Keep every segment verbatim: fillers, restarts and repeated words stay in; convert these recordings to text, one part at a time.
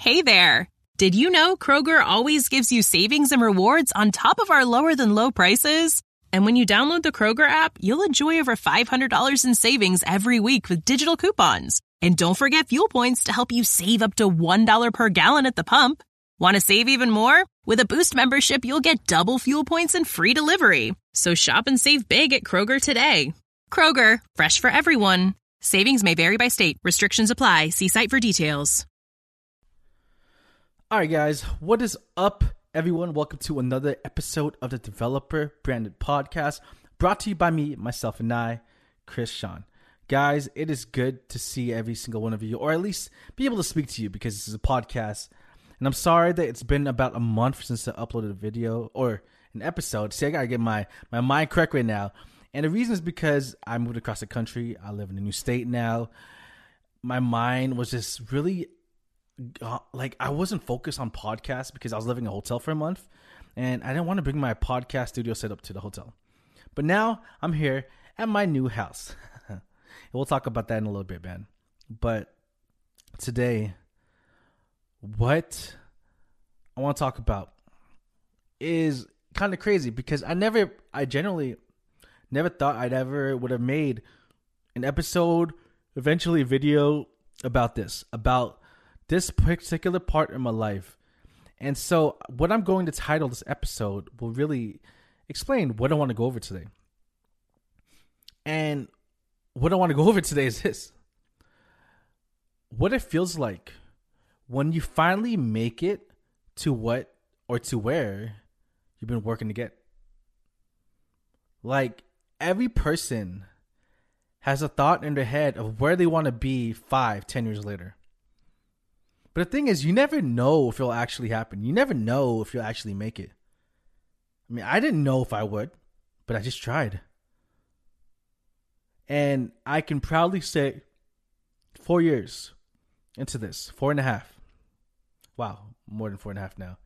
Hey there! Did you know Kroger always gives you savings and rewards on top of our lower-than-low prices? And when you download the Kroger app, you'll enjoy over five hundred dollars in savings every week with digital coupons. And don't forget fuel points to help you save up to one dollar per gallon at the pump. Want to save even more? With a Boost membership, you'll get double fuel points and free delivery. So shop and save big at Kroger today. Kroger, fresh for everyone. Savings may vary by state. Restrictions apply. See site for details. All right, guys, what is up, everyone? Welcome to another episode of the Developer Branded Podcast, brought to you by me, myself, and I, Chris Sean. Guys, it is good to see every single one of you, or at least be able to speak to you, because this is a podcast. And I'm sorry that it's been about a month since I uploaded a video or an episode. See, I gotta get my, my mind correct right now. And the reason is because I moved across the country. I live in a new state now. My mind was just really... like I wasn't focused on podcasts because I was living in a hotel for a month and I didn't want to bring my podcast studio setup to the hotel. But now I'm here at my new house. And we'll talk about that in a little bit, man. But today, what I want to talk about is kind of crazy because I never, I generally never thought I'd ever would have made an episode, eventually a video about this, about this particular part in my life. And so what I'm going to title this episode will really explain what I want to go over today. And what I want to go over today is this: what it feels like when you finally make it to what or to where you've been working to get. Like, every person has a thought in their head of where they want to be five, ten years later. But the thing is, you never know if it'll actually happen. You never know if you'll actually make it. I mean, I didn't know if I would, but I just tried. And I can proudly say, four years into this, four and a half. Wow, more than four and a half now.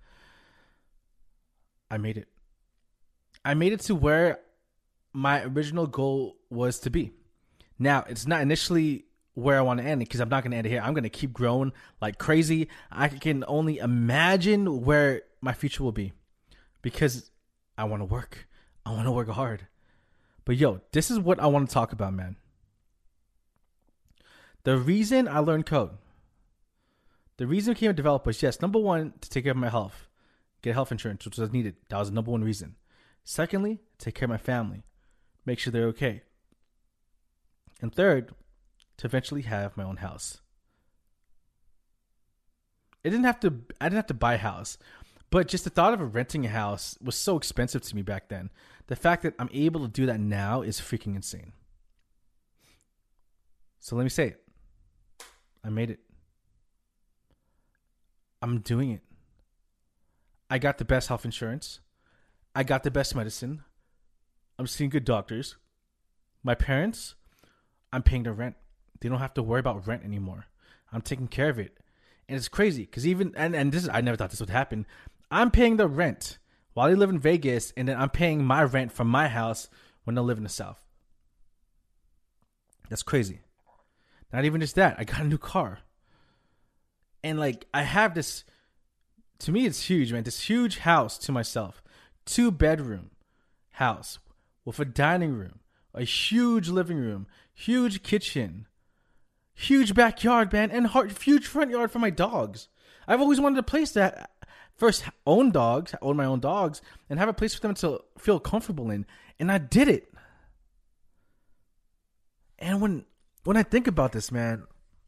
I made it. I made it to where my original goal was to be. Now, it's not initially where I want to end it, because I'm not going to end it here. I'm going to keep growing like crazy. I can only imagine where my future will be, because I want to work. I want to work hard. But yo, this is what I want to talk about, man. The reason I learned code, the reason I became a developer is, yes, number one, to take care of my health, get health insurance, which was needed. That was the number one reason. Secondly, take care of my family, make sure they're okay. And third, to eventually have my own house. It didn't have to, I didn't have to buy a house, but just the thought of renting a house was so expensive to me back then. The fact that I'm able to do that now is freaking insane. So let me say it. I made it. I'm doing it. I got the best health insurance. I got the best medicine. I'm seeing good doctors. My parents, I'm paying their rent. They don't have to worry about rent anymore. I'm taking care of it. And it's crazy because even, and, and this is, I never thought this would happen. I'm paying the rent while they live in Vegas, and then I'm paying my rent from my house when they live in the South. That's crazy. Not even just that. I got a new car. And like, I have this, to me it's huge, man. This huge house to myself. Two bedroom house with a dining room, a huge living room, huge kitchen, huge backyard, man, and huge front yard for my dogs. I've always wanted a place that first own dogs, own my own dogs, and have a place for them to feel comfortable in. And I did it. And when when I think about this, man,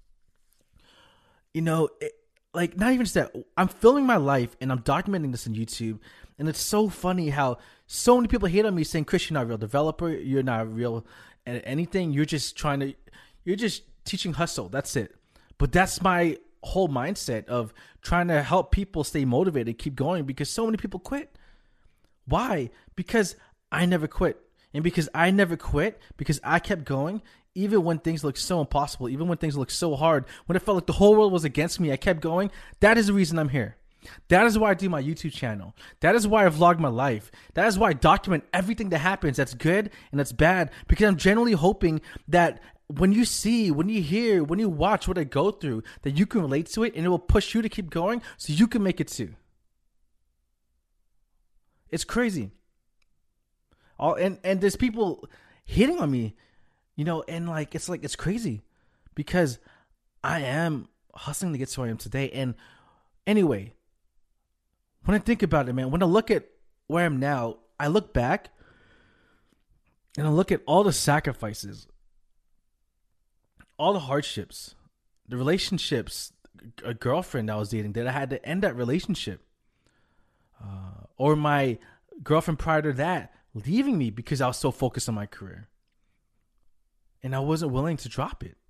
you know, it, like, not even just that, I'm filming my life and I'm documenting this on YouTube. And it's so funny how so many people hate on me saying, Chris, you're not a real developer. You're not a real anything. You're just trying to, you're just teaching hustle. That's it. But that's my whole mindset of trying to help people stay motivated, keep going, because so many people quit. Why? Because I never quit. And because I never quit, because I kept going, even when things looked so impossible, even when things looked so hard, when it felt like the whole world was against me, I kept going. That is the reason I'm here. That is why I do my YouTube channel. That is why I vlog my life. That is why I document everything that happens that's good and that's bad, because I'm generally hoping that when you see, when you hear, when you watch what I go through, that you can relate to it and it will push you to keep going so you can make it too. It's crazy. All and, and there's people hitting on me, you know, and like it's like it's crazy because I am hustling to get to where I am today. And anyway, when I think about it, man, when I look at where I am now, I look back and I look at all the sacrifices, all the hardships, the relationships, a girlfriend I was dating that I had to end that relationship. Uh, or my girlfriend prior to that leaving me because I was so focused on my career. And I wasn't willing to drop it.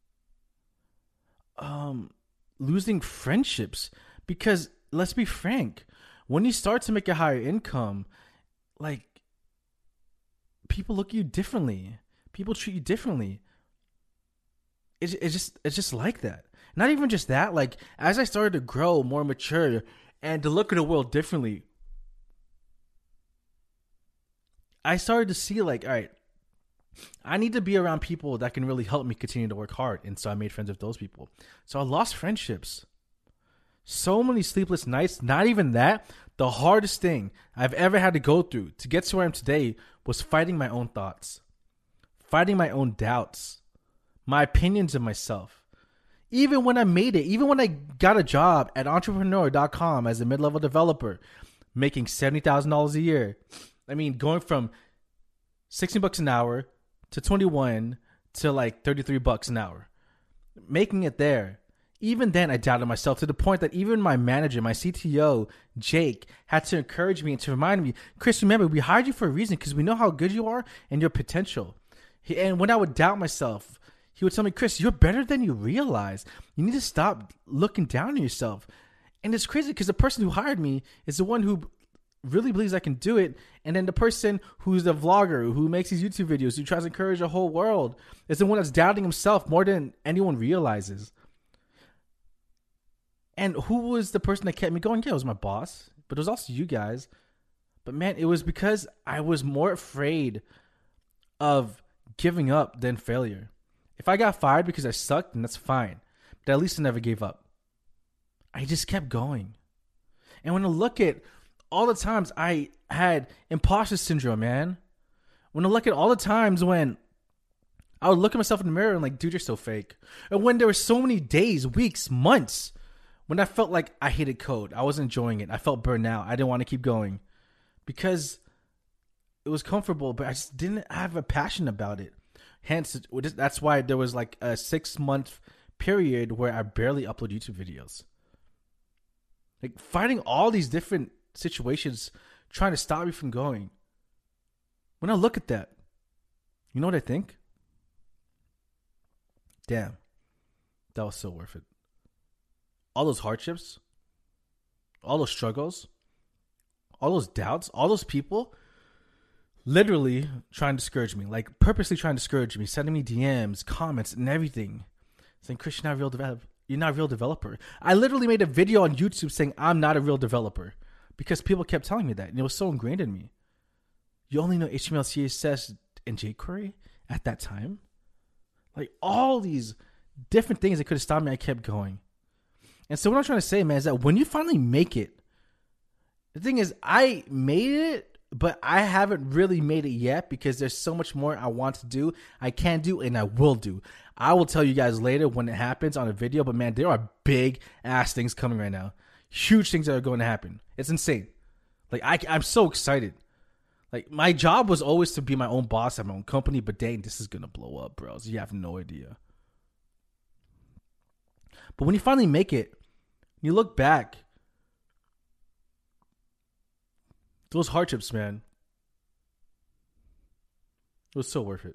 Um, losing friendships because, let's be frank, when you start to make a higher income, like, people look at you differently. People treat you differently. It's, it's just it's just like that. Not even just that. Like, as I started to grow more mature and to look at the world differently, I started to see like, all right, I need to be around people that can really help me continue to work hard. And so I made friends with those people. So I lost friendships. So many sleepless nights. Not even that. The hardest thing I've ever had to go through to get to where I am today was fighting my own thoughts, fighting my own doubts, my opinions of myself. Even when I made it, even when I got a job at entrepreneur dot com as a mid-level developer, making seventy thousand dollars a year. I mean, going from sixteen bucks an hour to twenty-one to like thirty-three bucks an hour, making it there. Even then, I doubted myself to the point that even my manager, my C T O, Jake, had to encourage me and to remind me, Chris, remember, we hired you for a reason because we know how good you are and your potential. He, and when I would doubt myself, he would tell me, Chris, you're better than you realize. You need to stop looking down on yourself. And it's crazy because the person who hired me is the one who really believes I can do it. And then the person who's the vlogger, who makes these YouTube videos, who tries to encourage the whole world, is the one that's doubting himself more than anyone realizes. And who was the person that kept me going? Yeah, it was my boss, but it was also you guys. But man, it was because I was more afraid of giving up than failure. If I got fired because I sucked, then that's fine. But at least I never gave up. I just kept going. And when I look at all the times I had imposter syndrome, man. When I look at all the times when I would look at myself in the mirror and like, dude, you're so fake. And when there were so many days, weeks, months, when I felt like I hated code, I wasn't enjoying it. I felt burned out. I didn't want to keep going because it was comfortable, but I just didn't have a passion about it. Hence, that's why there was like a six month period where I barely upload YouTube videos. Like fighting all these different situations trying to stop me from going. When I look at that, you know what I think? Damn, that was so worth it. All those hardships, all those struggles, all those doubts, all those people literally trying to discourage me, like purposely trying to discourage me, sending me D Ms, comments, and everything, saying, Chris, you're not a real developer. You're not a real developer. I literally made a video on YouTube saying I'm not a real developer because people kept telling me that, and it was so ingrained in me. You only know H T M L, C S S, and jQuery at that time? Like all these different things that could have stopped me, I kept going. And so what I'm trying to say, man, is that when you finally make it, the thing is, I made it, but I haven't really made it yet because there's so much more I want to do, I can do, and I will do. I will tell you guys later when it happens on a video, but man, there are big ass things coming right now. Huge things that are going to happen. It's insane. Like, I, I'm so excited. Like, my job was always to be my own boss at my own company, but dang, this is going to blow up, bros. You have no idea. But when you finally make it, you look back, those hardships, man, it was so worth it.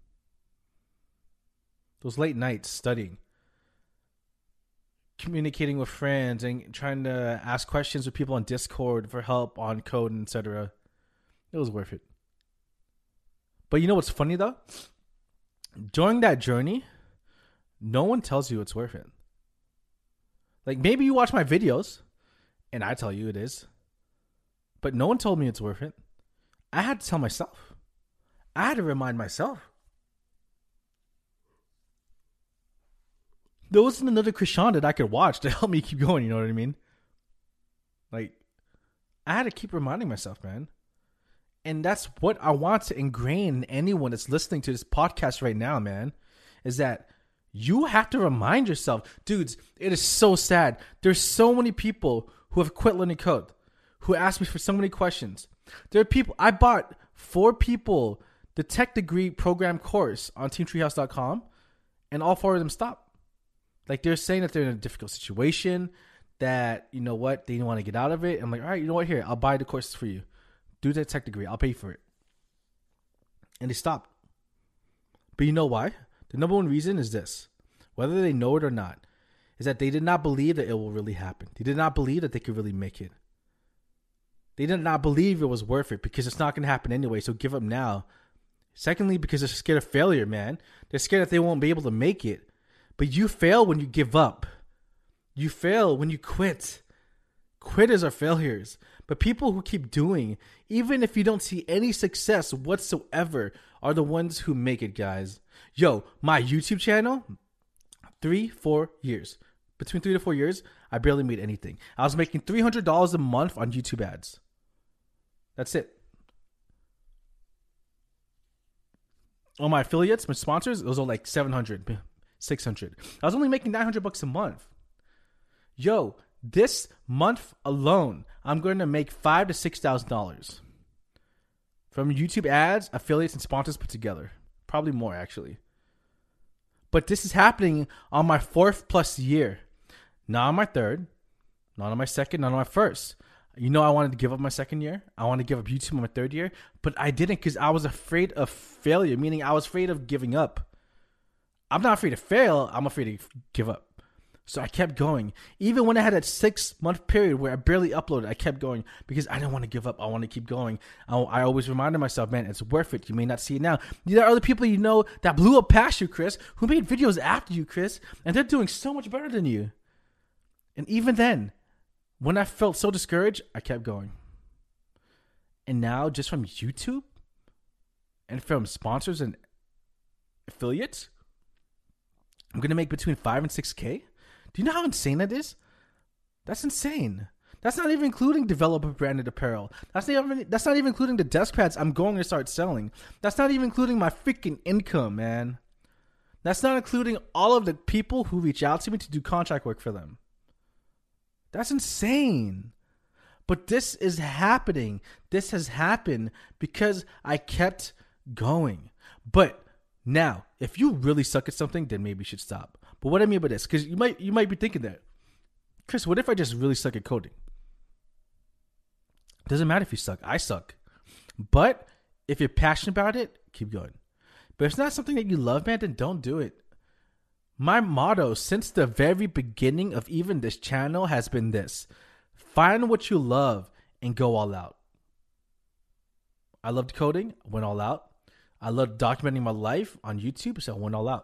Those late nights studying, communicating with friends, and trying to ask questions with people on Discord for help on code, et cetera. It was worth it. But you know what's funny, though? During that journey, no one tells you it's worth it. Like, maybe you watch my videos, and I tell you it is. But no one told me it's worth it. I had to tell myself. I had to remind myself. there wasn't another Krishan that I could watch to help me keep going. You know what I mean? Like, I had to keep reminding myself, man. And that's what I want to ingrain in anyone that's listening to this podcast right now, man, is that you have to remind yourself. Dudes, it is so sad. There's so many people who have quit learning code, who ask me for so many questions. There are people, I bought four people the tech degree program course on team treehouse dot com, and all four of them stopped. Like, they're saying that they're in a difficult situation, that, you know what, they don't want to get out of it. I'm like, all right, you know what, here, I'll buy the courses for you. Do that tech degree. I'll pay for it. And they stopped. But you know why? The number one reason is this. Whether they know it or not, is that they did not believe that it will really happen. They did not believe that they could really make it. They did not believe it was worth it because it's not going to happen anyway, so give up now. Secondly, because they're scared of failure, man. They're scared that they won't be able to make it. But you fail when you give up. You fail when you quit. Quitters are failures. But people who keep doing, even if you don't see any success whatsoever, are the ones who make it, guys. Yo, my YouTube channel, three, four years. Between three to four years, I barely made anything. I was making three hundred dollars a month on YouTube ads. That's it. On my affiliates, my sponsors, those are like seven hundred, six hundred. I was only making nine hundred bucks a month. Yo, this month alone, I'm going to make five to six thousand dollars from YouTube ads, affiliates, and sponsors put together. Probably more, actually. But this is happening on my fourth plus year, not on my third, not on my second, not on my first. You know, I wanted to give up my second year. I wanted to give up YouTube on my third year, but I didn't because I was afraid of failure, meaning I was afraid of giving up. I'm not afraid to fail. I'm afraid to give up. So I kept going. Even when I had that six-month period where I barely uploaded, I kept going because I didn't want to give up. I want to keep going. I, I always reminded myself, man, it's worth it. You may not see it now. There are other people you know that blew up past you, Chris, who made videos after you, Chris, and they're doing so much better than you. And even then, when I felt so discouraged, I kept going. And now, just from YouTube and from sponsors and affiliates, I'm going to make between five and six K. Do you know how insane that is? That's insane. That's not even including developer branded apparel. That's not even, that's not even including the desk pads I'm going to start selling. That's not even including my freaking income, man. That's not including all of the people who reach out to me to do contract work for them. That's insane. But this is happening. This has happened because I kept going. But now, if you really suck at something, then maybe you should stop. But what I mean by this, because you might you might be thinking that, Chris, what if I just really suck at coding? Doesn't matter if you suck. I suck. But if you're passionate about it, keep going. But if it's not something that you love, man, then don't do it. My motto since the very beginning of even this channel has been this: find what you love and go all out. I loved coding, went all out. I loved documenting my life on YouTube, so I went all out.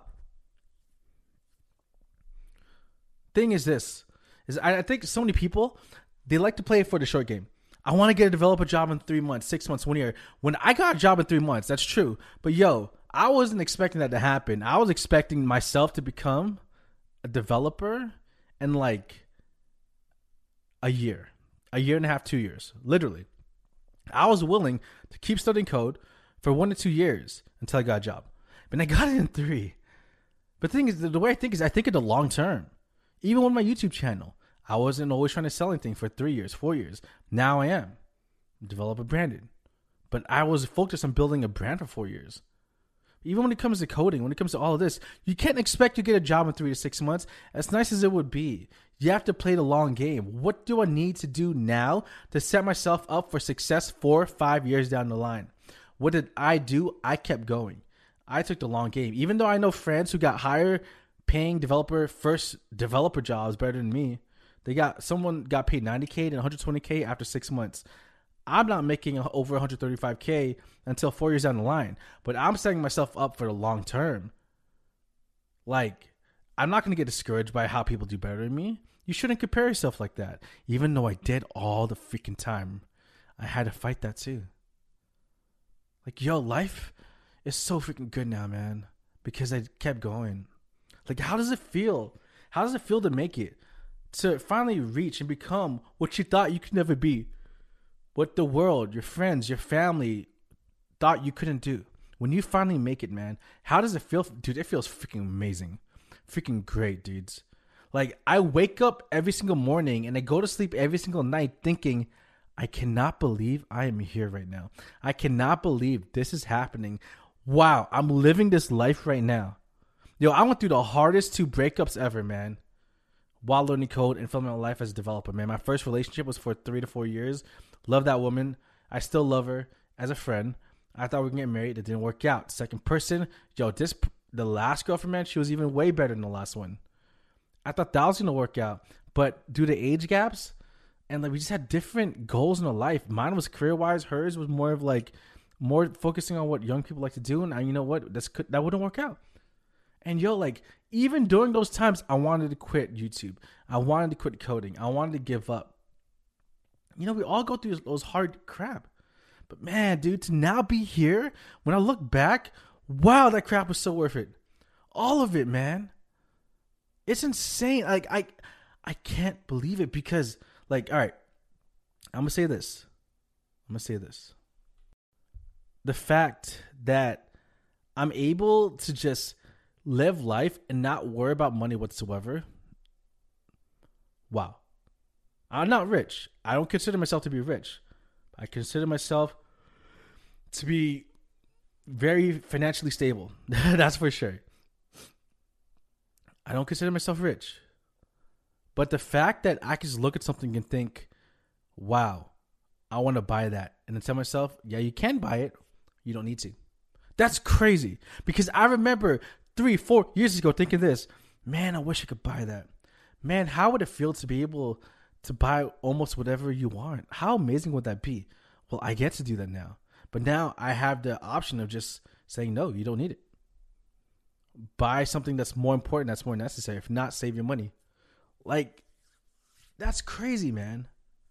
Thing is this, is I, I think so many people, they like to play it for the short game. I want to get a developer job in three months, six months, one year. When I got a job in three months, that's true. But yo, I wasn't expecting that to happen. I was expecting myself to become a developer in like a year, a year and a half, two years, literally. I was willing to keep studying code for one to two years until I got a job. But I got it in three. But the thing is, the way I think is I think in the long term. Even with my YouTube channel, I wasn't always trying to sell anything for three years, four years. Now I am. Developer branded. But I was focused on building a brand for four years. Even when it comes to coding, when it comes to all of this, you can't expect to get a job in three to six months, as nice as it would be. You have to play the long game. What do I need to do now to set myself up for success four, five years down the line? What did I do? I kept going. I took the long game. Even though I know friends who got higher paying developer first developer jobs better than me, they got someone got paid ninety K and one hundred twenty K after six months. I'm not making over one hundred thirty-five K until four years down the line, but I'm setting myself up for the long term. Like, I'm not going to get discouraged by how people do better than me. You shouldn't compare yourself like that. Even though I did all the freaking time, I had to fight that too. Like, yo, life is so freaking good now, man, because I kept going. Like, how does it feel? How does it feel to make it? To finally reach and become what you thought you could never be. What the world, your friends, your family thought you couldn't do. When you finally make it, man, how does it feel? Dude, it feels freaking amazing. Freaking great, dudes. Like, I wake up every single morning and I go to sleep every single night thinking, I cannot believe I am here right now. I cannot believe this is happening. Wow, I'm living this life right now. Yo, I went through the hardest two breakups ever, man, while learning code and filming my life as a developer, man. My first relationship was for three to four years. Love that woman. I still love her as a friend. I thought we were going to get married. It didn't work out. Second person, yo, this the last girlfriend, man, she was even way better than the last one. I thought that was going to work out. But due to age gaps, and like we just had different goals in our life. Mine was career-wise. Hers was more of like, more focusing on what young people like to do. And I, you know what? That's, that wouldn't work out. And yo, like, even during those times, I wanted to quit YouTube. I wanted to quit coding. I wanted to give up. You know, we all go through those hard crap. But man, dude, to now be here, when I look back, wow, that crap was so worth it. All of it, man. It's insane. Like, I I can't believe it because, like, all right, I'm going to say this. I'm going to say this. The fact that I'm able to just live life and not worry about money whatsoever. Wow. I'm not rich. I don't consider myself to be rich. I consider myself to be very financially stable. That's for sure. I don't consider myself rich. But the fact that I can just look at something and think, wow, I want to buy that. And then tell myself, yeah, you can buy it. You don't need to. That's crazy. Because I remember three, four years ago thinking this, man, I wish I could buy that. Man, how would it feel to be able to buy almost whatever you want? How amazing would that be? Well, I get to do that now. But now I have the option of just saying, no, you don't need it. Buy something that's more important, that's more necessary. If not, save your money. Like, that's crazy, man.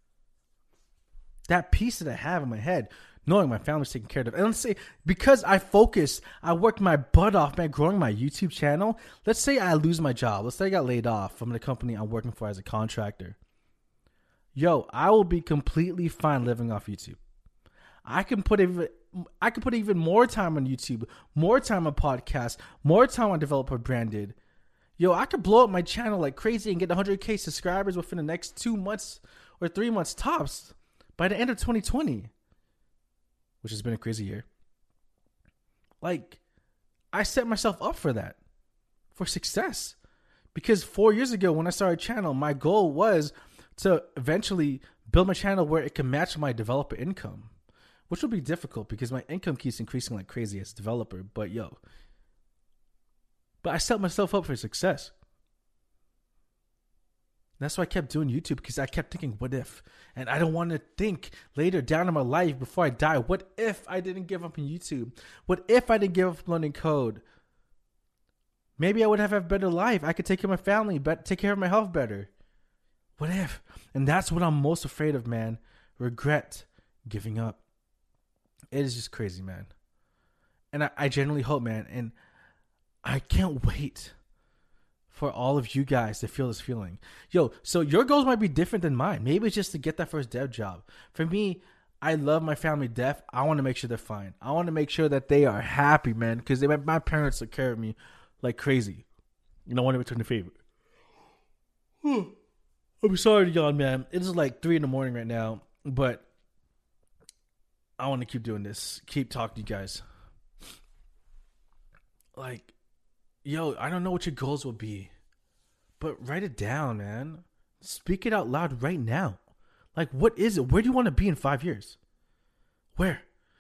That peace that I have in my head, knowing my family's taken care of. And let's say, because I focused, I worked my butt off, man, growing my YouTube channel. Let's say I lose my job. Let's say I got laid off from the company I'm working for as a contractor. Yo, I will be completely fine living off YouTube. I can put even, I can put even more time on YouTube, more time on podcasts, more time on Developer Branded. Yo, I could blow up my channel like crazy and get one hundred K subscribers within the next two months or three months tops by the end of twenty twenty, which has been a crazy year. Like, I set myself up for that, for success. Because four years ago when I started a channel, my goal was to eventually build my channel where it can match my developer income, which will be difficult because my income keeps increasing like crazy as a developer. But yo, but I set myself up for success. That's why I kept doing YouTube, because I kept thinking, what if? And I don't want to think later down in my life before I die, what if I didn't give up on YouTube? What if I didn't give up learning code? Maybe I would have a better life. I could take care of my family, but take care of my health better. What if? And that's what I'm most afraid of, man. Regret, giving up. It is just crazy, man. And I, I genuinely hope, man, and I can't wait for all of you guys to feel this feeling. Yo, so your goals might be different than mine. Maybe it's just to get that first dev job. For me, I love my family deaf. I want to make sure they're fine. I want to make sure that they are happy, man, because they, my parents took care of me like crazy. You know, I want to return the favor. I'm sorry to y'all, man. It is like three in the morning right now, but I want to keep doing this. Keep talking to you guys. Like, yo, I don't know what your goals will be, but write it down, man. Speak it out loud right now. Like, what is it? Where do you want to be in five years? Where?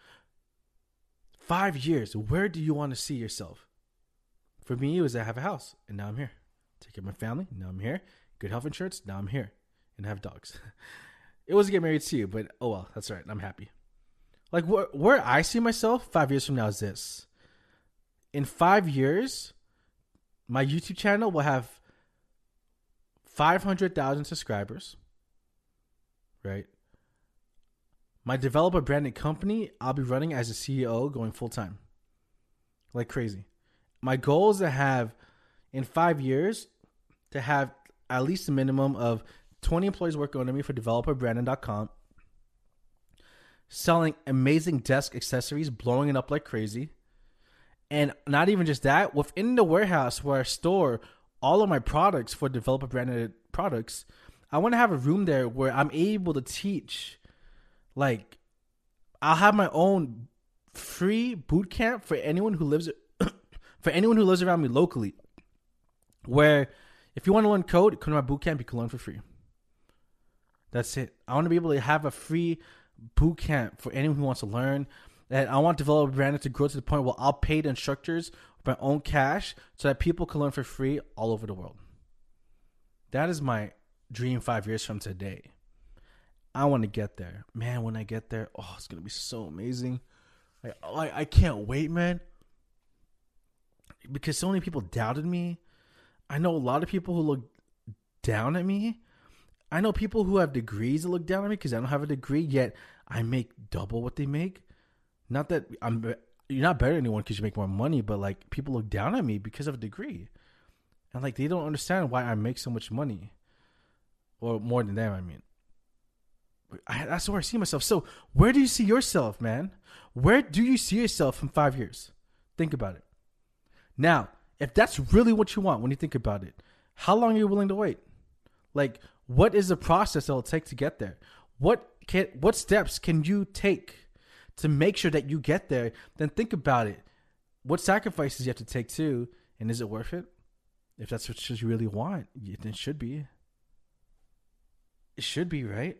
Five years. Where do you want to see yourself? For me, it was I have a house, and now I'm here. Take care of my family, now I'm here. Good health insurance, now I'm here. And have dogs. It was to get married to you, but oh well, that's all right. I'm happy. Like, where, where I see myself five years from now is this. In five years, my YouTube channel will have five hundred thousand subscribers, right? My developer branded company, I'll be running as a C E O going full time. Like crazy. My goal is to have, in five years, to have at least a minimum of twenty employees working under me for developer brandon dot com, selling amazing desk accessories, blowing it up like crazy. And not even just that, within the warehouse where I store all of my products for developer branded products, I want to have a room there where I'm able to teach. Like, I'll have my own free boot camp for anyone who lives for anyone who lives around me locally, where if you want to learn code, come to my boot camp, you can learn for free. That's it. I want to be able to have a free boot camp for anyone who wants to learn. And I want developer branding to grow to the point where I'll pay the instructors with my own cash so that people can learn for free all over the world. That is my dream five years from today. I want to get there. Man, when I get there, oh, it's going to be so amazing. Like, I, I can't wait, man. Because so many people doubted me. I know a lot of people who look down at me. I know people who have degrees that look down at me because I don't have a degree, yet I make double what they make. Not that I'm you're not better than anyone because you make more money, but like people look down at me because of a degree. And like they don't understand why I make so much money. Or more than them, I mean. I, that's where I see myself. So where do you see yourself, man? Where do you see yourself in five years? Think about it. Now, if that's really what you want when you think about it, how long are you willing to wait? Like, what is the process that it'll take to get there? What can what steps can you take to make sure that you get there? Then think about it. What sacrifices you have to take too, and is it worth it? If that's what you really want, then it should be. It should be, right?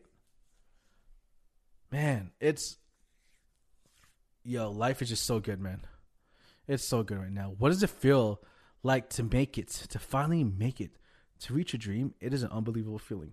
Man, it's yo, life is just so good, man. It's so good right now. What does it feel like to make it, to finally make it, to reach a dream? It is an unbelievable feeling.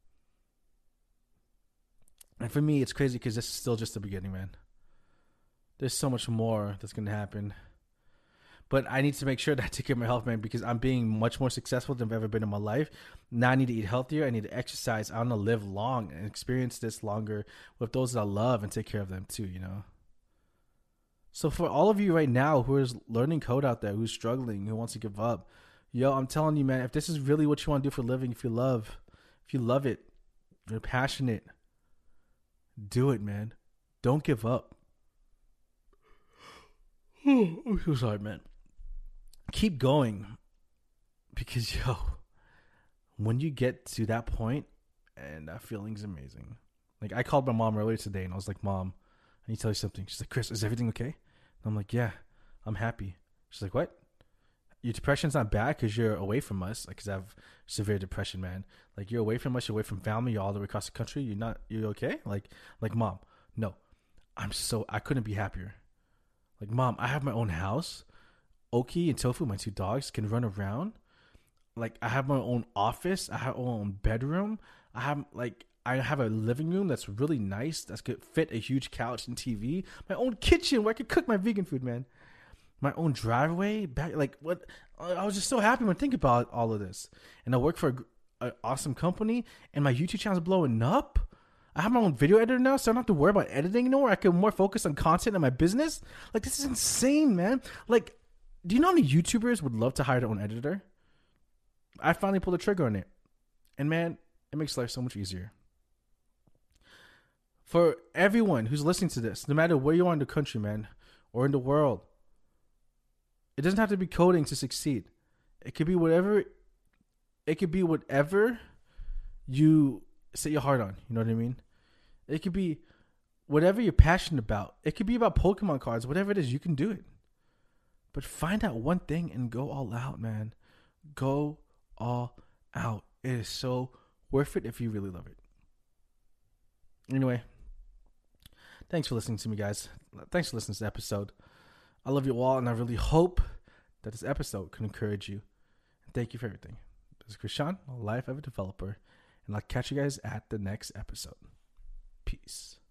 And for me, it's crazy because this is still just the beginning, man. There's so much more that's going to happen. But I need to make sure that I take care of my health, man, because I'm being much more successful than I've ever been in my life. Now I need to eat healthier. I need to exercise. I want to live long and experience this longer with those that I love and take care of them too, you know? So for all of you right now who is learning code out there, who's struggling, who wants to give up, yo, I'm telling you, man, if this is really what you want to do for a living, if you love, if you love it, you're passionate, do it, man. Don't give up. I'm so sorry, man. Keep going, because yo, when you get to that point, and that feeling's amazing. Like I called my mom earlier today, and I was like, "Mom, I need to tell you something." She's like, "Chris, is everything okay?" And I'm like, "Yeah, I'm happy." She's like, "What? Your depression's not bad because you're away from us. Like, cause I have severe depression, man. Like you're away from us, you're away from family, you're all the way across the country. You're not, you're okay?" Like, like, Mom, no, I'm so I couldn't be happier. Like, Mom, I have my own house. Oki and Tofu, my two dogs, can run around. Like, I have my own office. I have my own bedroom. I have, like, I have a living room that's really nice. That's could fit a huge couch and T V. My own kitchen where I could cook my vegan food, man. My own driveway. Back, like, what? I was just so happy when I think about all of this. And I work for an awesome company, and my YouTube channel's blowing up. I have my own video editor now, so I don't have to worry about editing anymore. I can more focus on content and my business. Like, this is insane, man. Like, do you know how many YouTubers would love to hire their own editor? I finally pulled the trigger on it. And, man, it makes life so much easier. For everyone who's listening to this, no matter where you are in the country, man, or in the world, it doesn't have to be coding to succeed. It could be whatever, it could be whatever you set your heart on. You know what I mean? It could be whatever you're passionate about. It could be about Pokemon cards. Whatever it is, you can do it. But find out one thing and go all out, man. Go all out. It is so worth it if you really love it. Anyway, thanks for listening to me, guys. Thanks for listening to this episode. I love you all, and I really hope that this episode can encourage you. And thank you for everything. This is Chris Sean, Life of a Developer, and I'll catch you guys at the next episode. Peace.